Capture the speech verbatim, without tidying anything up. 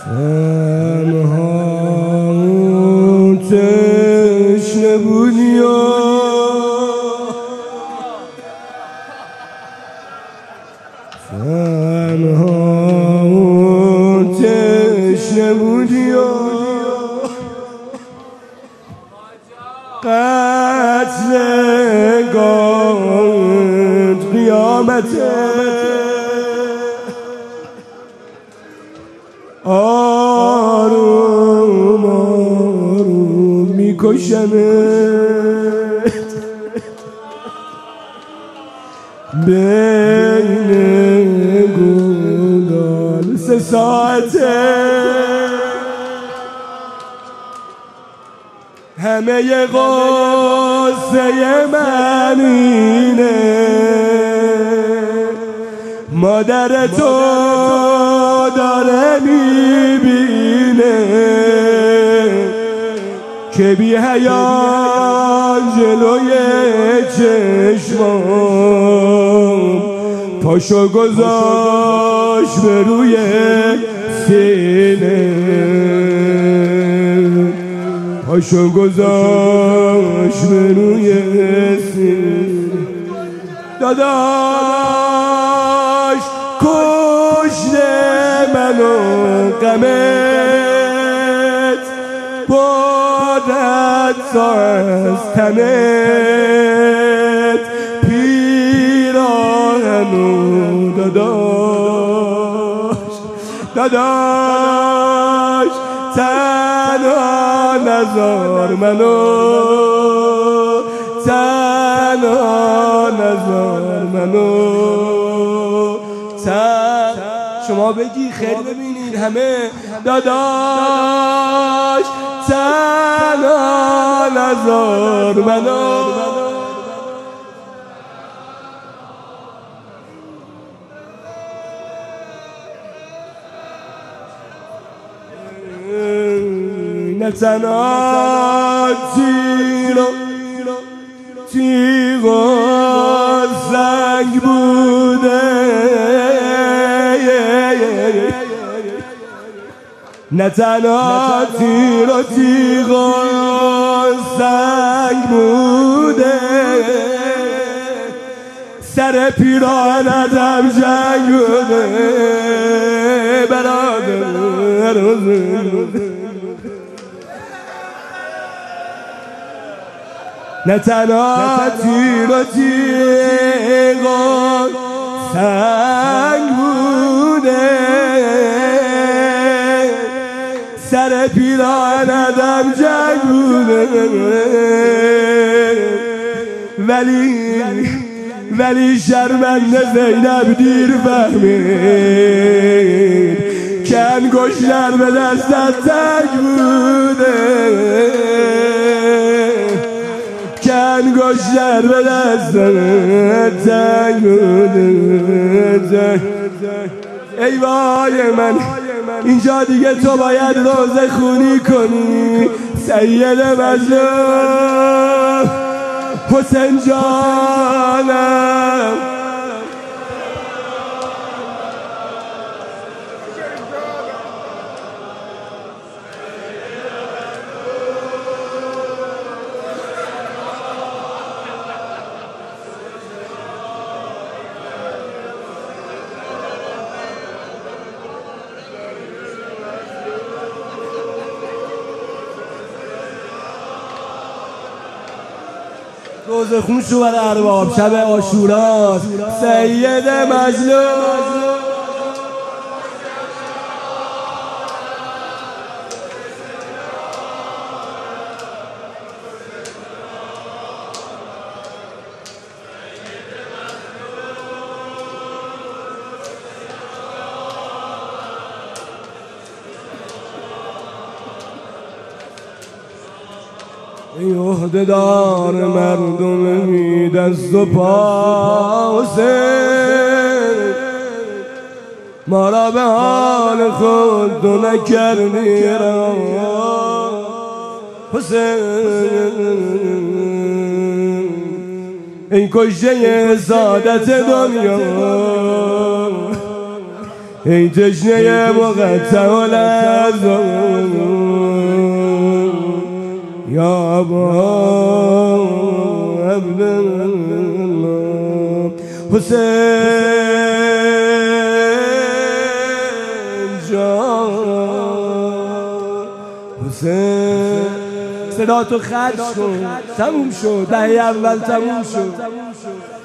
تنها تشنه بودی و تنها تشنه بودی و قتلگاهت قیامته آروم آروم میکشمت بین گلال سه ساعته همه غصه من اینه مادر تو داره میبینه که بی حیان جلوی چشمام پاشو گذاشت به روی سینه پاشو گذاشت به روی سینه داداش کشته منو غمت بادت از تنت پیراهنو داداش داداش تنها نذار منو تنها نذار منو تن شما بگی خیلی ببینید همه داداش تنها نذار منو نه تنها تیر و تیغ و زنگ بوده نه تنها تیر و تیغ و زنگ بوده سر پیراهنم جنگ بوده برادر نه تنها تیر و تیغ و سنگ بوده سر پیراهنم جنگ بوده ولی ولی شرمنده زینب دیر فهمید که انگشتر به دستت تنگ بوده که انگشتر به دستت تنگ بوده ای وای من اینجا دیگه تو باید روزه خونی کنی سید مظلوم حسین جانم روز خون شو بر ارباب شب عاشوراست سید مظلوم ای عهده‌دار مردم دست و پا حسین ما را به حال خود تو نکردی را حسین ای کشته سعادت دنیا ای تشنه مقطع بزن یا با عبدالله حسین جان حسین صدا تو خرج کن تموم شد دهه اول تموم شد